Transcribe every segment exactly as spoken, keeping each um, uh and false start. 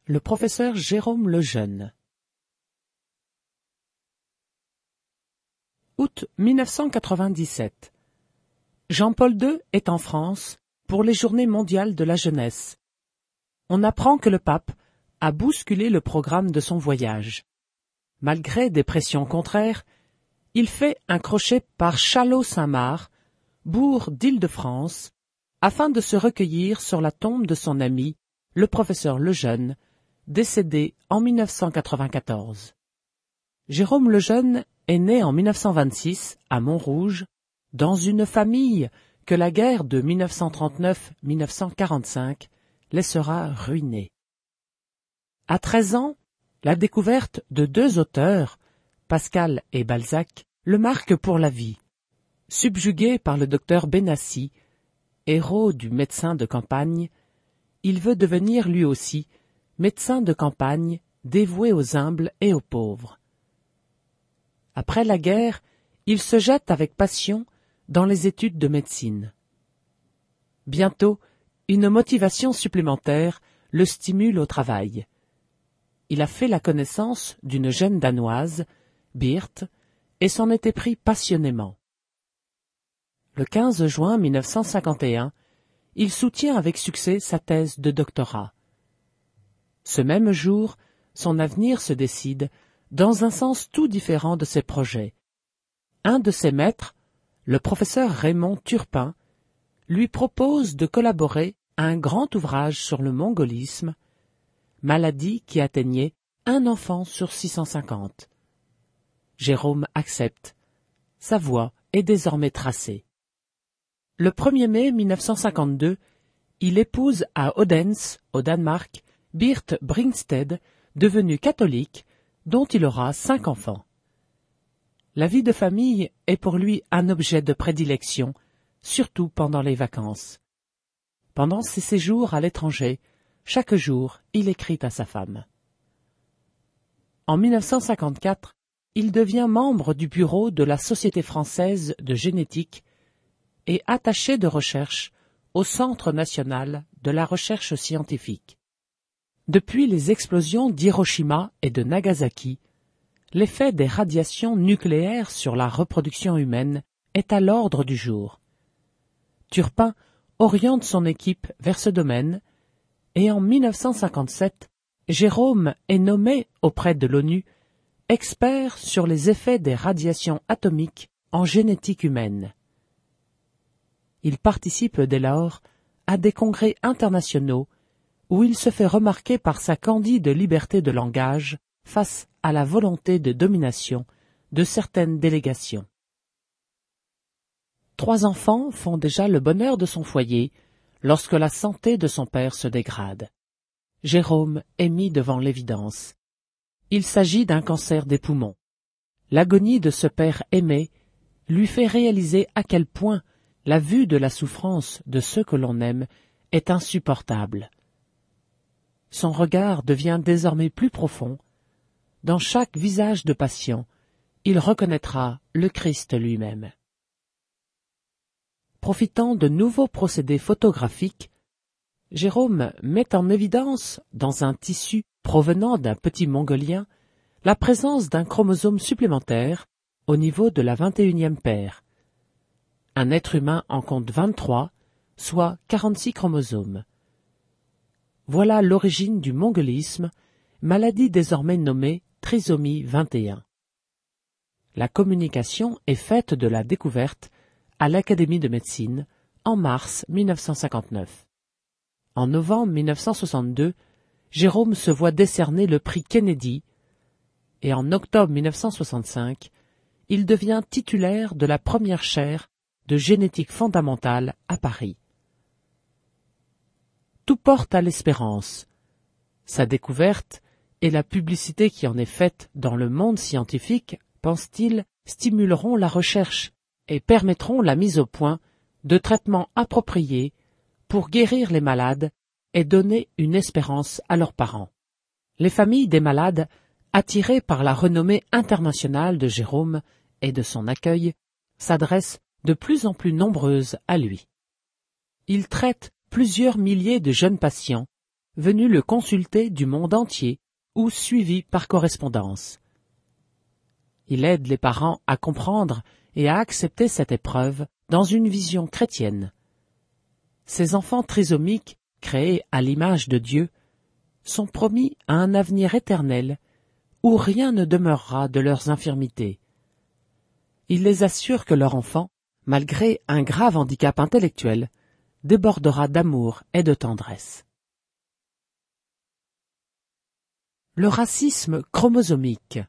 Le professeur Jérôme Lejeune. Août mille neuf cent quatre-vingt-dix-sept. Jean-Paul deux est en France pour les Journées mondiales de la jeunesse. On apprend que le pape a bousculé le programme de son voyage. Malgré des pressions contraires, il fait un crochet par Châlons-Saint-Marc, bourg d'Île-de-France, afin de se recueillir sur la tombe de son ami, le professeur Lejeune, décédé en mille neuf cent quatre-vingt-quatorze. Jérôme Lejeune est né en mille neuf cent vingt-six à Montrouge, dans une famille que la guerre de mille neuf cent trente-neuf à mille neuf cent quarante-cinq laissera ruiner. À treize ans, la découverte de deux auteurs, Pascal et Balzac, le marque pour la vie. Subjugué par le docteur Benassi, héros du médecin de campagne, il veut devenir lui aussi médecin de campagne dévoué aux humbles et aux pauvres. Après la guerre, il se jette avec passion dans les études de médecine. Bientôt, une motivation supplémentaire le stimule au travail. Il a fait la connaissance d'une jeune Danoise, Birthe, et s'en était pris passionnément. Le quinze juin mille neuf cent cinquante et un, il soutient avec succès sa thèse de doctorat. Ce même jour, son avenir se décide dans un sens tout différent de ses projets. Un de ses maîtres, le professeur Raymond Turpin, lui propose de collaborer à un grand ouvrage sur le mongolisme, maladie qui atteignait un enfant sur six cent cinquante. Jérôme accepte. Sa voie est désormais tracée. Le premier mai mille neuf cent cinquante-deux, il épouse à Odense, au Danemark, Birthe Bringsted, devenue catholique, dont il aura cinq enfants. La vie de famille est pour lui un objet de prédilection, surtout pendant les vacances. Pendant ses séjours à l'étranger, chaque jour, il écrit à sa femme. En mille neuf cent cinquante-quatre, il devient membre du bureau de la Société française de génétique et attaché de recherche au Centre national de la recherche scientifique. Depuis les explosions d'Hiroshima et de Nagasaki, l'effet des radiations nucléaires sur la reproduction humaine est à l'ordre du jour. Turpin oriente son équipe vers ce domaine et en mille neuf cent cinquante-sept, Jérôme est nommé auprès de l'ONU expert sur les effets des radiations atomiques en génétique humaine. Il participe dès lors à des congrès internationaux où il se fait remarquer par sa candide liberté de langage face à la volonté de domination de certaines délégations. Trois enfants font déjà le bonheur de son foyer lorsque la santé de son père se dégrade. Jérôme est mis devant l'évidence. Il s'agit d'un cancer des poumons. L'agonie de ce père aimé lui fait réaliser à quel point la vue de la souffrance de ceux que l'on aime est insupportable. Son regard devient désormais plus profond. Dans chaque visage de patient, il reconnaîtra le Christ lui-même. Profitant de nouveaux procédés photographiques, Jérôme met en évidence, dans un tissu provenant d'un petit mongolien, la présence d'un chromosome supplémentaire au niveau de la vingt et unième paire. Un être humain en compte vingt-trois, soit quarante-six chromosomes. Voilà l'origine du mongolisme, maladie désormais nommée trisomie vingt et un. La communication est faite de la découverte à l'Académie de médecine en mars mille neuf cent cinquante-neuf. En novembre mille neuf cent soixante-deux, Jérôme se voit décerner le prix Kennedy et en octobre mille neuf cent soixante-cinq, il devient titulaire de la première chaire de génétique fondamentale à Paris. Tout porte à l'espérance. Sa découverte et la publicité qui en est faite dans le monde scientifique, pense-t-il, stimuleront la recherche et permettront la mise au point de traitements appropriés pour guérir les malades et donner une espérance à leurs parents. Les familles des malades, attirées par la renommée internationale de Jérôme et de son accueil, s'adressent de plus en plus nombreuses à lui. Il traite plusieurs milliers de jeunes patients venus le consulter du monde entier ou suivis par correspondance. Il aide les parents à comprendre et à accepter cette épreuve dans une vision chrétienne. Ces enfants trisomiques, créés à l'image de Dieu, sont promis à un avenir éternel où rien ne demeurera de leurs infirmités. Il les assure que leur enfant, malgré un grave handicap intellectuel, débordera d'amour et de tendresse. Le racisme chromosomique.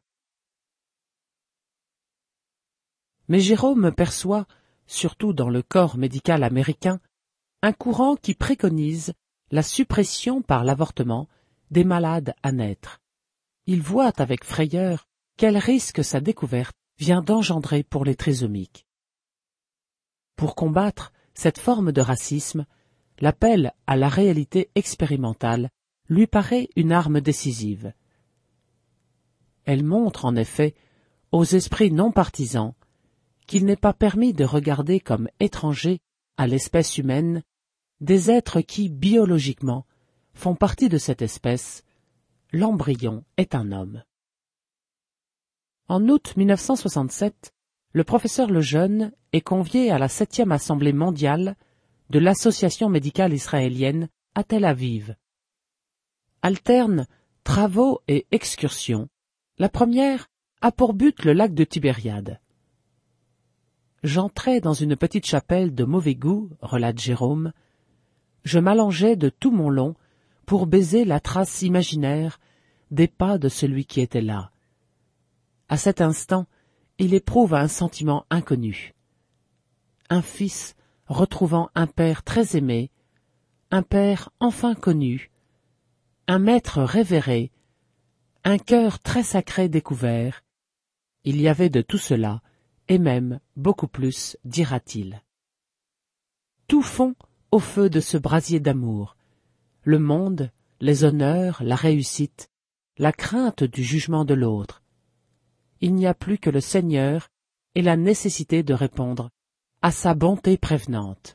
Mais Jérôme perçoit, surtout dans le corps médical américain, un courant qui préconise la suppression par l'avortement des malades à naître. Il voit avec frayeur quel risque sa découverte vient d'engendrer pour les trisomiques. Pour combattre cette forme de racisme, l'appel à la réalité expérimentale lui paraît une arme décisive. Elle montre en effet aux esprits non partisans qu'il n'est pas permis de regarder comme étrangers à l'espèce humaine des êtres qui, biologiquement, font partie de cette espèce. L'embryon est un homme. En août mille neuf cent soixante-sept, le professeur Lejeune est convié à la septième Assemblée mondiale de l'Association médicale israélienne à Tel Aviv. Alternent travaux et excursions. La première a pour but le lac de Tibériade. J'entrais dans une petite chapelle de mauvais goût, relate Jérôme. Je m'allongeais de tout mon long pour baiser la trace imaginaire des pas de celui qui était là. À cet instant, il éprouve un sentiment inconnu. Un fils retrouvant un père très aimé, un père enfin connu, un maître révéré, un cœur très sacré découvert. Il y avait de tout cela, et même beaucoup plus, dira-t-il. Tout fond au feu de ce brasier d'amour, le monde, les honneurs, la réussite, la crainte du jugement de l'autre. Il n'y a plus que le Seigneur et la nécessité de répondre à sa bonté prévenante.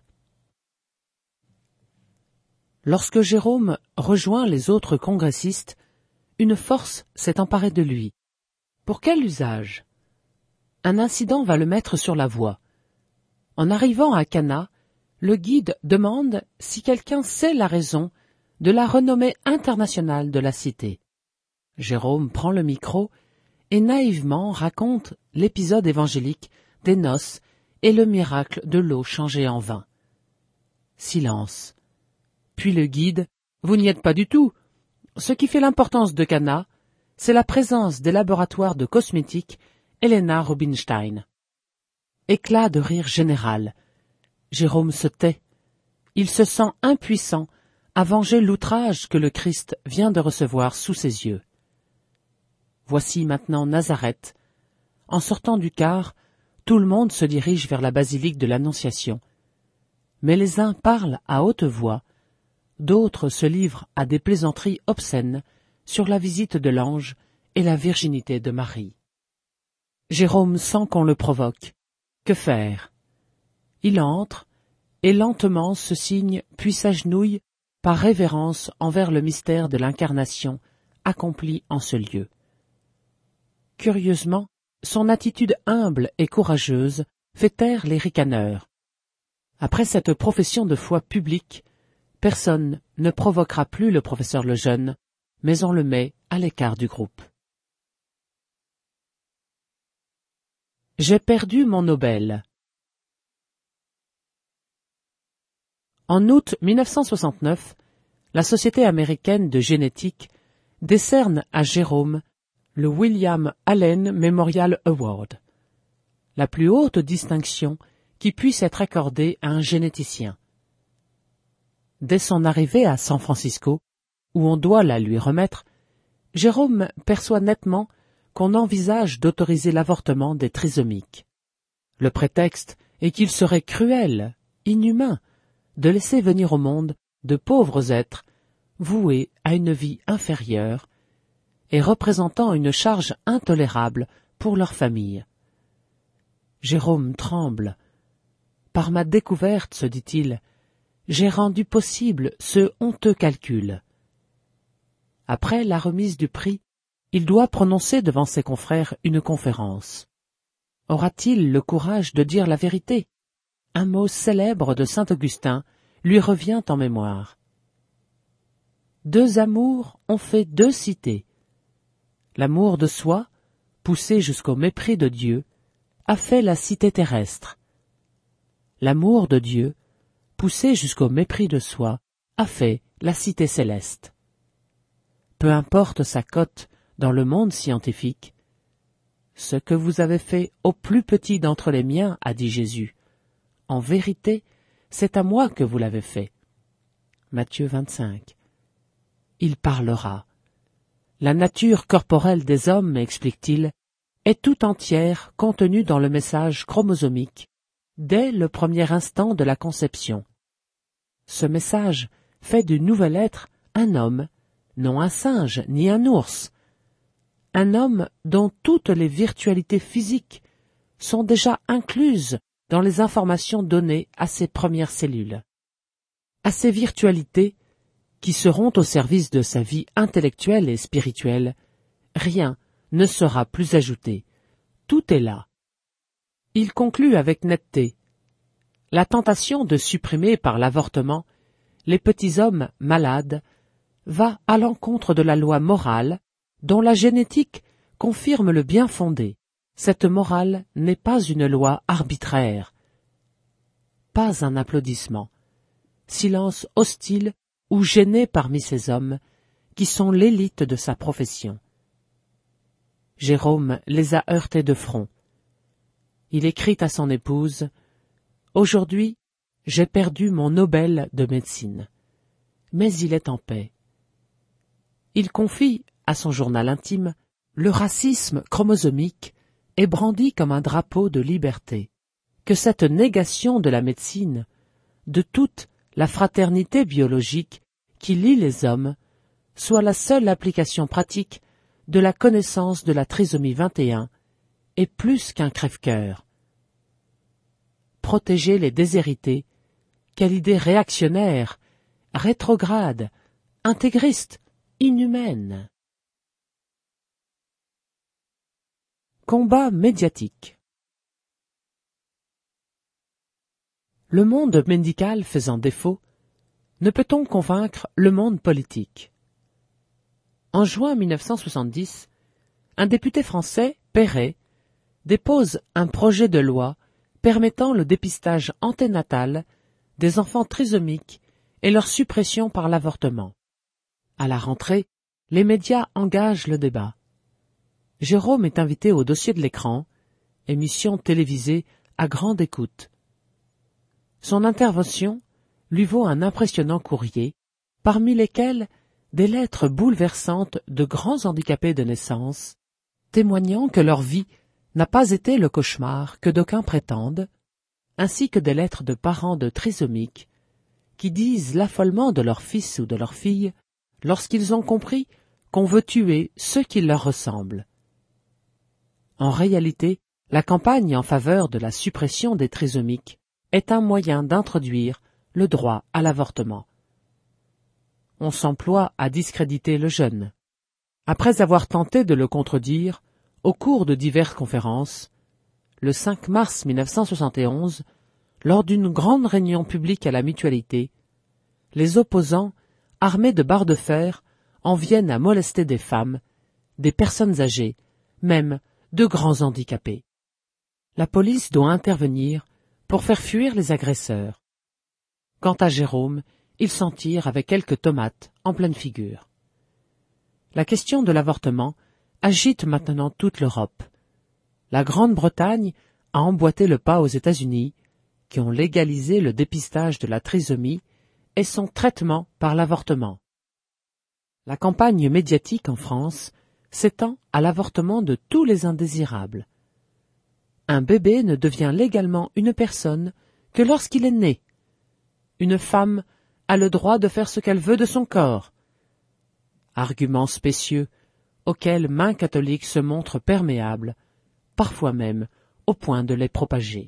Lorsque Jérôme rejoint les autres congressistes, une force s'est emparée de lui. Pour quel usage? Un incident va le mettre sur la voie. En arrivant à Cana, le guide demande si quelqu'un sait la raison de la renommée internationale de la cité. Jérôme prend le micro et naïvement raconte l'épisode évangélique des noces et le miracle de l'eau changée en vin. Silence. Puis le guide, « Vous n'y êtes pas du tout. Ce qui fait l'importance de Cana, c'est la présence des laboratoires de cosmétiques Helena Rubinstein. » Éclat de rire général. Jérôme se tait. Il se sent impuissant à venger l'outrage que le Christ vient de recevoir sous ses yeux. Voici maintenant Nazareth. En sortant du car, tout le monde se dirige vers la basilique de l'Annonciation. Mais les uns parlent à haute voix, d'autres se livrent à des plaisanteries obscènes sur la visite de l'ange et la virginité de Marie. Jérôme sent qu'on le provoque. Que faire? Il entre, et lentement se signe puis s'agenouille par révérence envers le mystère de l'incarnation accompli en ce lieu. Curieusement, son attitude humble et courageuse fait taire les ricaneurs. Après cette profession de foi publique, personne ne provoquera plus le professeur Lejeune, mais on le met à l'écart du groupe. J'ai perdu mon Nobel. En août mille neuf cent soixante-neuf, la Société américaine de génétique décerne à Jérôme le William Allen Memorial Award, la plus haute distinction qui puisse être accordée à un généticien. Dès son arrivée à San Francisco, où on doit la lui remettre, Jérôme perçoit nettement qu'on envisage d'autoriser l'avortement des trisomiques. Le prétexte est qu'il serait cruel, inhumain, de laisser venir au monde de pauvres êtres voués à une vie inférieure et représentant une charge intolérable pour leur famille. Jérôme tremble. Par ma découverte, se dit-il, j'ai rendu possible ce honteux calcul. Après la remise du prix, il doit prononcer devant ses confrères une conférence. Aura-t-il le courage de dire la vérité? Un mot célèbre de saint Augustin lui revient en mémoire. Deux amours ont fait deux cités. L'amour de soi, poussé jusqu'au mépris de Dieu, a fait la cité terrestre. L'amour de Dieu, poussé jusqu'au mépris de soi, a fait la cité céleste. Peu importe sa cote dans le monde scientifique, ce que vous avez fait au plus petit d'entre les miens, a dit Jésus, en vérité, c'est à moi que vous l'avez fait. Matthieu vingt-cinq. Il parlera. La nature corporelle des hommes, explique-t-il, est tout entière contenue dans le message chromosomique, dès le premier instant de la conception. Ce message fait du nouvel être un homme, non un singe ni un ours, un homme dont toutes les virtualités physiques sont déjà incluses dans les informations données à ses premières cellules. À ces virtualités, qui seront au service de sa vie intellectuelle et spirituelle, rien ne sera plus ajouté. Tout est là. Il conclut avec netteté. La tentation de supprimer par l'avortement les petits hommes malades va à l'encontre de la loi morale dont la génétique confirme le bien fondé. Cette morale n'est pas une loi arbitraire. Pas un applaudissement. Silence hostile ou gêné parmi ces hommes qui sont l'élite de sa profession. Jérôme les a heurtés de front. Il écrit à son épouse « Aujourd'hui, j'ai perdu mon Nobel de médecine, mais il est en paix. » Il confie à son journal intime « Le racisme chromosomique est brandi comme un drapeau de liberté, que cette négation de la médecine, de toute la fraternité biologique qui lie les hommes, soit la seule application pratique de la connaissance de la trisomie vingt et un, et plus qu'un crève-cœur. Protéger les déshérités, quelle idée réactionnaire, rétrograde, intégriste, inhumaine. Combat médiatique. Le monde médical faisant défaut, ne peut-on convaincre le monde politique? En juin mille neuf cent soixante-dix, un député français, Perret, dépose un projet de loi permettant le dépistage anténatal des enfants trisomiques et leur suppression par l'avortement. À la rentrée, les médias engagent le débat. Jérôme est invité au dossier de l'écran, émission télévisée à grande écoute. Son intervention lui vaut un impressionnant courrier, parmi lesquels des lettres bouleversantes de grands handicapés de naissance, témoignant que leur vie n'a pas été le cauchemar que d'aucuns prétendent, ainsi que des lettres de parents de trisomiques, qui disent l'affolement de leur fils ou de leur fille lorsqu'ils ont compris qu'on veut tuer ceux qui leur ressemblent. En réalité, la campagne en faveur de la suppression des trisomiques est un moyen d'introduire le droit à l'avortement. On s'emploie à discréditer le jeune. Après avoir tenté de le contredire, au cours de diverses conférences, le cinq mars mille neuf cent soixante et onze, lors d'une grande réunion publique à la Mutualité, les opposants, armés de barres de fer, en viennent à molester des femmes, des personnes âgées, même de grands handicapés. La police doit intervenir pour faire fuir les agresseurs. Quant à Jérôme, il s'en tire avec quelques tomates en pleine figure. La question de l'avortement agite maintenant toute l'Europe. La Grande-Bretagne a emboîté le pas aux États-Unis, qui ont légalisé le dépistage de la trisomie et son traitement par l'avortement. La campagne médiatique en France s'étend à l'avortement de tous les indésirables. Un bébé ne devient légalement une personne que lorsqu'il est né. Une femme a le droit de faire ce qu'elle veut de son corps. Arguments spécieux auxquels maints catholiques se montrent perméables, parfois même au point de les propager.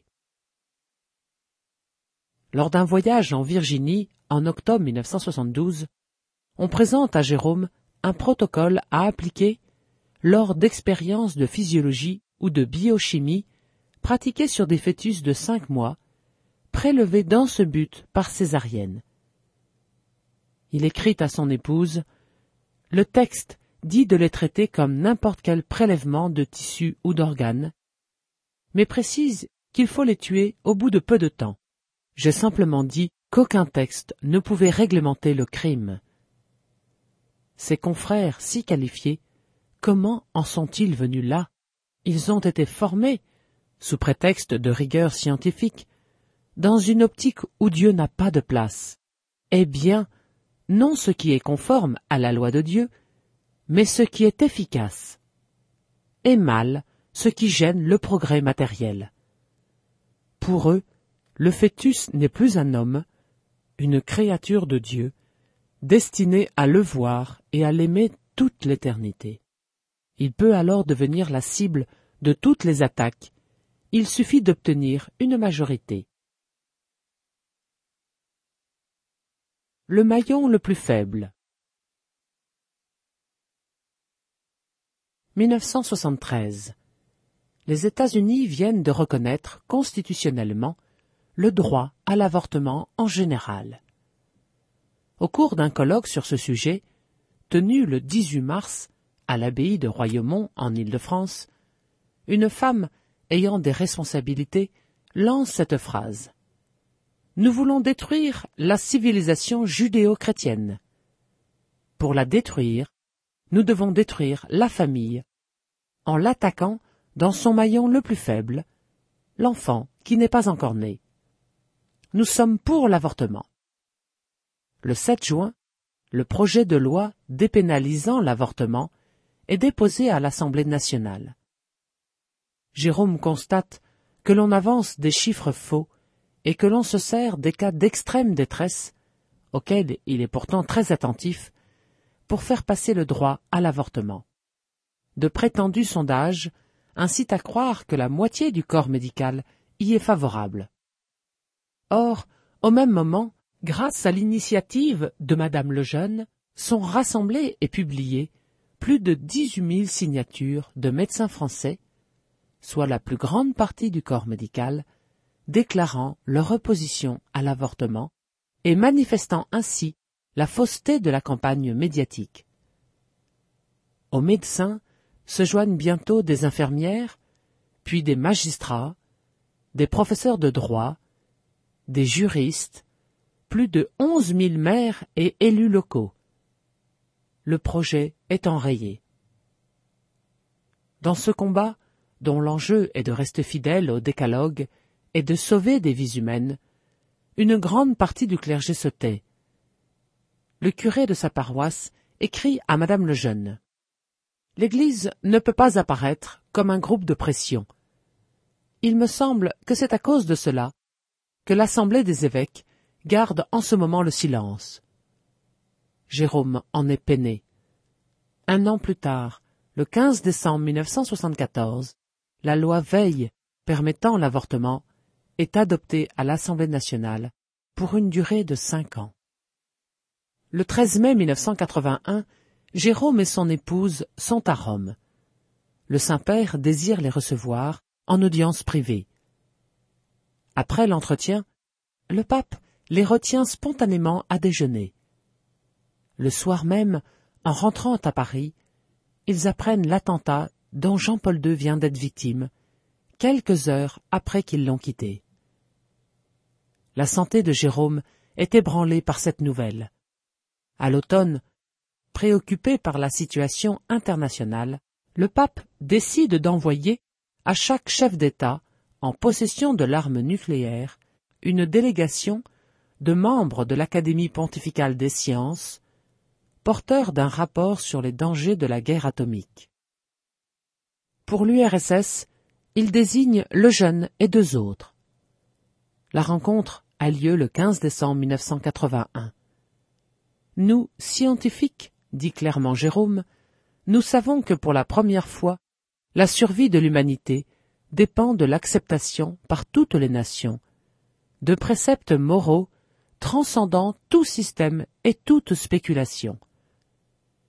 Lors d'un voyage en Virginie, en octobre mille neuf cent soixante-douze, on présente à Jérôme un protocole à appliquer lors d'expériences de physiologie ou de biochimie pratiquées sur des fœtus de cinq mois, prélevés dans ce but par césarienne. Il écrit à son épouse « Le texte dit de les traiter comme n'importe quel prélèvement de tissus ou d'organes, mais précise qu'il faut les tuer au bout de peu de temps. J'ai simplement dit qu'aucun texte ne pouvait réglementer le crime. » Ses confrères si qualifiés, comment en sont-ils venus là? Ils ont été formés, sous prétexte de rigueur scientifique, dans une optique où Dieu n'a pas de place. Eh bien, non ce qui est conforme à la loi de Dieu, mais ce qui est efficace. Et mal ce qui gêne le progrès matériel. Pour eux, le fœtus n'est plus un homme, une créature de Dieu, destinée à le voir et à l'aimer toute l'éternité. Il peut alors devenir la cible de toutes les attaques. Il suffit d'obtenir une majorité. Le maillon le plus faible. mille neuf cent soixante-treize. Les États-Unis viennent de reconnaître constitutionnellement le droit à l'avortement en général. Au cours d'un colloque sur ce sujet, tenu le dix-huit mars à l'abbaye de Royaumont en Île-de-France, une femme ayant des responsabilités lance cette phrase. « Nous voulons détruire la civilisation judéo-chrétienne. Pour la détruire, nous devons détruire la famille, en l'attaquant dans son maillon le plus faible, l'enfant qui n'est pas encore né. Nous sommes pour l'avortement. » Le sept juin, le projet de loi dépénalisant l'avortement est déposé à l'Assemblée nationale. Jérôme constate que l'on avance des chiffres faux et que l'on se sert des cas d'extrême détresse, auxquels il est pourtant très attentif, pour faire passer le droit à l'avortement. De prétendus sondages incitent à croire que la moitié du corps médical y est favorable. Or, au même moment, grâce à l'initiative de Madame Lejeune, sont rassemblées et publiées plus de dix-huit mille signatures de médecins français, soit la plus grande partie du corps médical, déclarant leur opposition à l'avortement et manifestant ainsi la fausseté de la campagne médiatique. Aux médecins se joignent bientôt des infirmières, puis des magistrats, des professeurs de droit, des juristes, plus de onze mille maires et élus locaux. Le projet est enrayé. Dans ce combat, dont l'enjeu est de rester fidèle au décalogue et de sauver des vies humaines, une grande partie du clergé se tait. Le curé de sa paroisse écrit à Madame Lejeune. « L'Église ne peut pas apparaître comme un groupe de pression. Il me semble que c'est à cause de cela que l'Assemblée des évêques garde en ce moment le silence. » Jérôme en est peiné. Un an plus tard, le quinze décembre mille neuf cent soixante-quatorze, la loi Veil permettant l'avortement est adoptée à l'Assemblée nationale pour une durée de cinq ans. Le treize mai mille neuf cent quatre-vingt-un, Jérôme et son épouse sont à Rome. Le Saint-Père désire les recevoir en audience privée. Après l'entretien, le pape les retient spontanément à déjeuner. Le soir même, en rentrant à Paris, ils apprennent l'attentat dont Jean-Paul deux vient d'être victime, quelques heures après qu'ils l'ont quitté. La santé de Jérôme est ébranlée par cette nouvelle. À l'automne, préoccupé par la situation internationale, le pape décide d'envoyer à chaque chef d'État en possession de l'arme nucléaire une délégation de membres de l'Académie pontificale des sciences, porteurs d'un rapport sur les dangers de la guerre atomique. Pour l'U R S S, il désigne Lejeune et deux autres. La rencontre a lieu le quinze décembre mille neuf cent quatre-vingt-un. « Nous, scientifiques, dit clairement Jérôme, nous savons que pour la première fois, la survie de l'humanité dépend de l'acceptation par toutes les nations de préceptes moraux transcendant tout système et toute spéculation.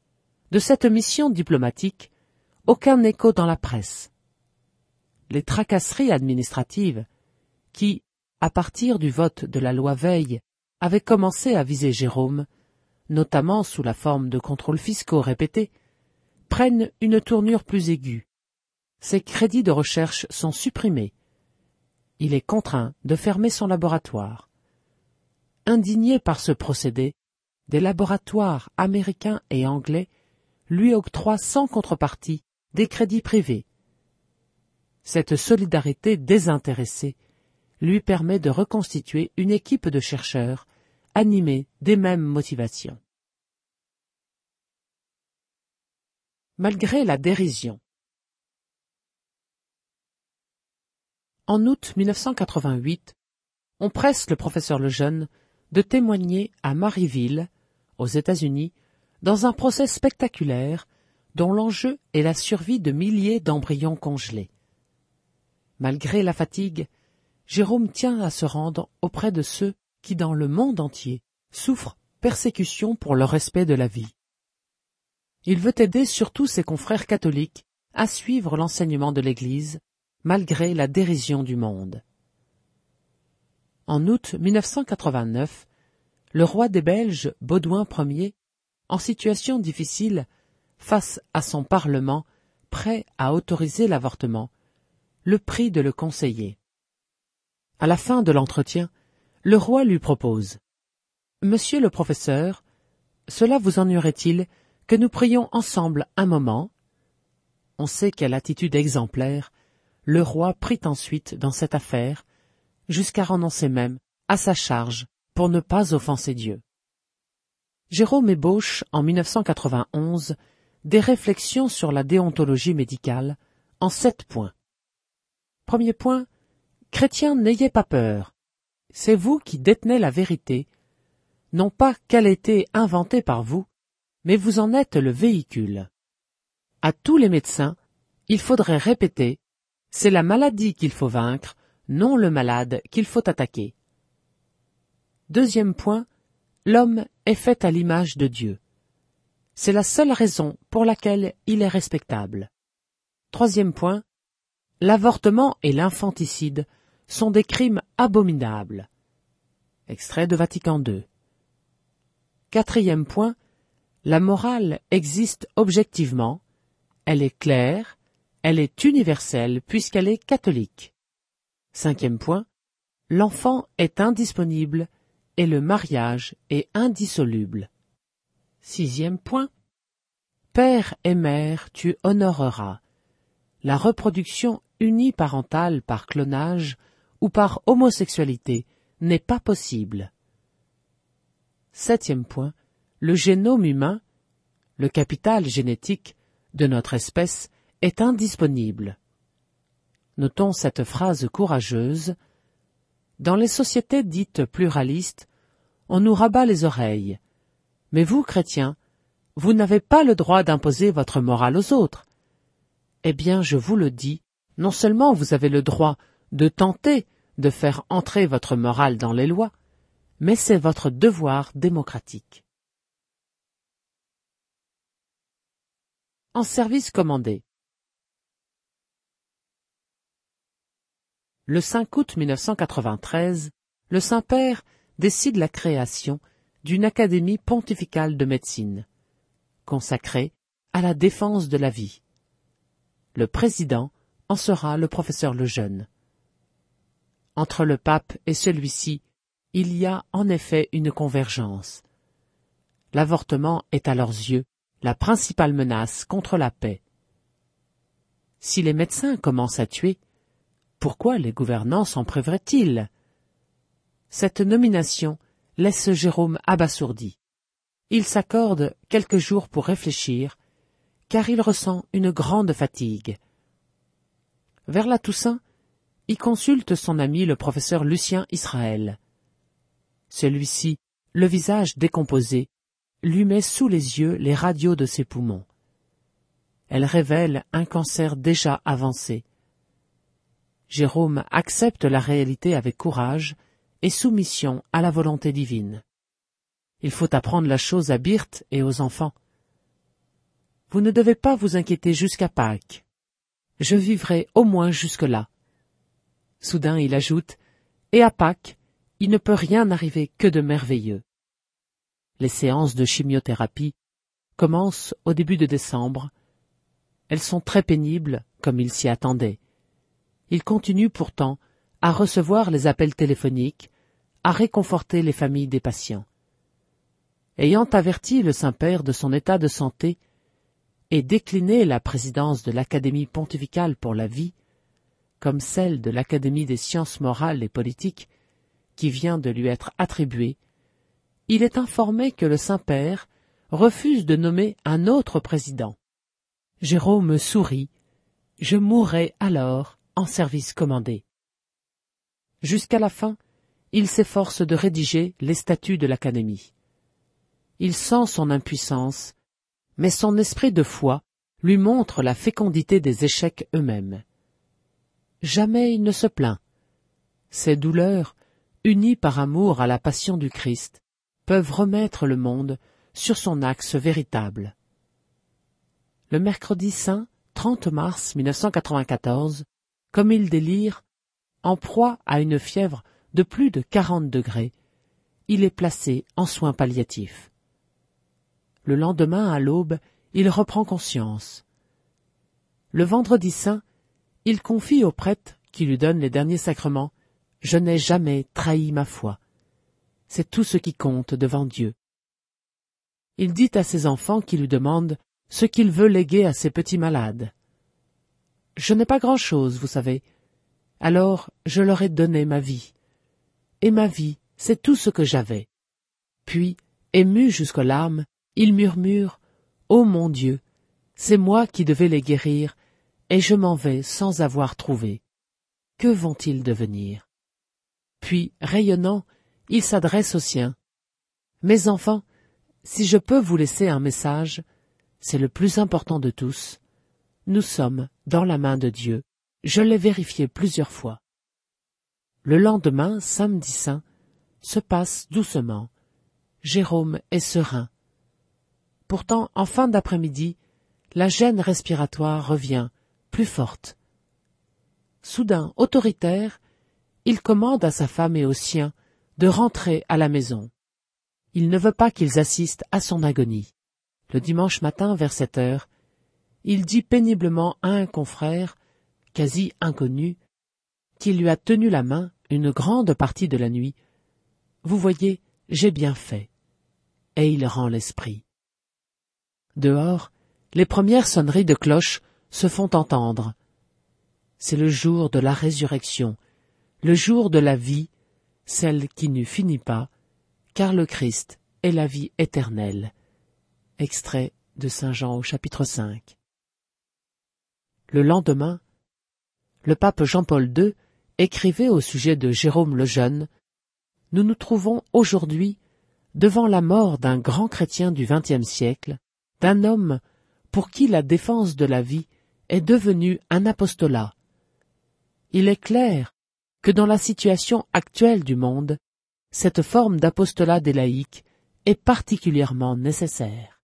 De cette mission diplomatique, aucun écho dans la presse. Les tracasseries administratives, qui, à partir du vote de la loi Veil, avaient commencé à viser Jérôme, notamment sous la forme de contrôles fiscaux répétés, prennent une tournure plus aiguë. Ses crédits de recherche sont supprimés. Il est contraint de fermer son laboratoire. Indignés par ce procédé, des laboratoires américains et anglais lui octroient sans contrepartie des crédits privés. Cette solidarité désintéressée lui permet de reconstituer une équipe de chercheurs animés des mêmes motivations. Malgré la dérision. En août mille neuf cent quatre-vingt-huit, on presse le professeur Lejeune de témoigner à Maryville, aux États-Unis, dans un procès spectaculaire dont l'enjeu est la survie de milliers d'embryons congelés. Malgré la fatigue, Jérôme tient à se rendre auprès de ceux qui, dans le monde entier, souffrent persécution pour le respect de la vie. Il veut aider surtout ses confrères catholiques à suivre l'enseignement de l'Église, malgré la dérision du monde. En août mille neuf cent quatre-vingt-neuf, le roi des Belges, Baudouin Ier, en situation difficile, face à son Parlement, prêt à autoriser l'avortement, le prie de le conseiller. À la fin de l'entretien, le roi lui propose « Monsieur le professeur, cela vous ennuierait-il que nous prions ensemble un moment ?» On sait quelle attitude exemplaire le roi prit ensuite dans cette affaire, jusqu'à renoncer même à sa charge pour ne pas offenser Dieu. Jérôme ébauche, en mille neuf cent quatre-vingt-onze, des réflexions sur la déontologie médicale en sept points. Premier point, chrétiens, n'ayez pas peur. C'est vous qui détenez la vérité, non pas qu'elle ait été inventée par vous, mais vous en êtes le véhicule. À tous les médecins, il faudrait répéter « c'est la maladie qu'il faut vaincre, non le malade qu'il faut attaquer ». Deuxième point, l'homme est fait à l'image de Dieu. C'est la seule raison pour laquelle il est respectable. Troisième point, l'avortement et l'infanticide sont des crimes abominables. Extrait de Vatican deux. Quatrième point, la morale existe objectivement, elle est claire, elle est universelle puisqu'elle est catholique. Cinquième point, l'enfant est indisponible et le mariage est indissoluble. Sixième point, père et mère tu honoreras. La reproduction uniparentale par clonage ou par homosexualité n'est pas possible. Septième point, le génome humain, le capital génétique de notre espèce, est indisponible. Notons cette phrase courageuse. Dans les sociétés dites pluralistes, on nous rabat les oreilles. Mais vous, chrétiens, vous n'avez pas le droit d'imposer votre morale aux autres. Eh bien, je vous le dis, non seulement vous avez le droit de tenter de faire entrer votre morale dans les lois, mais c'est votre devoir démocratique. En service commandé. Le cinq août mille neuf cent quatre-vingt-treize, le Saint-Père décide la création d'une académie pontificale de médecine, consacrée à la défense de la vie. Le président en sera le professeur Lejeune. Entre le pape et celui-ci, il y a en effet une convergence. L'avortement est à leurs yeux la principale menace contre la paix. Si les médecins commencent à tuer, pourquoi les gouvernants s'en priveraient-ils? Cette nomination laisse Jérôme abasourdi. Il s'accorde quelques jours pour réfléchir, car il ressent une grande fatigue. Vers la Toussaint, il consulte son ami le professeur Lucien Israël. Celui-ci, le visage décomposé, lui met sous les yeux les radios de ses poumons. Elles révèlent un cancer déjà avancé. Jérôme accepte la réalité avec courage et soumission à la volonté divine. Il faut apprendre la chose à Birth et aux enfants. vous ne devez pas vous inquiéter jusqu'à Pâques. Je vivrai au moins jusque-là. Soudain, il ajoute, et à Pâques, il ne peut rien arriver que de merveilleux. Les séances de chimiothérapie commencent au début de décembre. Elles sont très pénibles, comme il s'y attendait. Il continue pourtant à recevoir les appels téléphoniques, à réconforter les familles des patients. Ayant averti le Saint-Père de son état de santé et décliné la présidence de l'Académie pontificale pour la vie, comme celle de l'Académie des sciences morales et politiques, qui vient de lui être attribuée, il est informé que le Saint-Père refuse de nommer un autre président. Jérôme sourit. Je mourrai alors en service commandé. Jusqu'à la fin, il s'efforce de rédiger les statuts de l'Académie. Il sent son impuissance, mais son esprit de foi lui montre la fécondité des échecs eux-mêmes. Jamais il ne se plaint. Ses douleurs, unies par amour à la passion du Christ, peuvent remettre le monde sur son axe véritable. Le mercredi saint, trente mars mille neuf cent quatre-vingt-quatorze, comme il délire, en proie à une fièvre de plus de quarante degrés, il est placé en soins palliatifs. Le lendemain, à l'aube, il reprend conscience. Le vendredi saint, il confie au prêtre qui lui donne les derniers sacrements « Je n'ai jamais trahi ma foi. C'est tout ce qui compte devant Dieu. » Il dit à ses enfants qui lui demandent ce qu'il veut léguer à ses petits malades. « Je n'ai pas grand-chose, vous savez. Alors je leur ai donné ma vie. Et ma vie, c'est tout ce que j'avais. » Puis, ému jusqu'aux larmes, il murmure « Ô mon Dieu, c'est moi qui devais les guérir, et je m'en vais sans avoir trouvé. Que vont-ils devenir ?» Puis, rayonnant, il s'adresse aux siens. « Mes enfants, si je peux vous laisser un message, c'est le plus important de tous. Nous sommes dans la main de Dieu. Je l'ai vérifié plusieurs fois. » Le lendemain, samedi saint, se passe doucement. Jérôme est serein. Pourtant, en fin d'après-midi, la gêne respiratoire revient, plus forte. Soudain, autoritaire, il commande à sa femme et aux siens de rentrer à la maison. Il ne veut pas qu'ils assistent à son agonie. Le dimanche matin, vers sept heures, il dit péniblement à un confrère, quasi inconnu, qui lui a tenu la main une grande partie de la nuit, « Vous voyez, j'ai bien fait. » Et il rend l'esprit. Dehors, les premières sonneries de cloches se font entendre. C'est le jour de la résurrection, le jour de la vie, celle qui ne finit pas, car le Christ est la vie éternelle. Extrait de Saint Jean au chapitre cinq. Le lendemain, le pape Jean-Paul deux écrivait au sujet de Jérôme le Jeune « Nous nous trouvons aujourd'hui devant la mort d'un grand chrétien du vingtième siècle, d'un homme pour qui la défense de la vie est devenue un apostolat. Il est clair que dans la situation actuelle du monde, cette forme d'apostolat des laïcs est particulièrement nécessaire.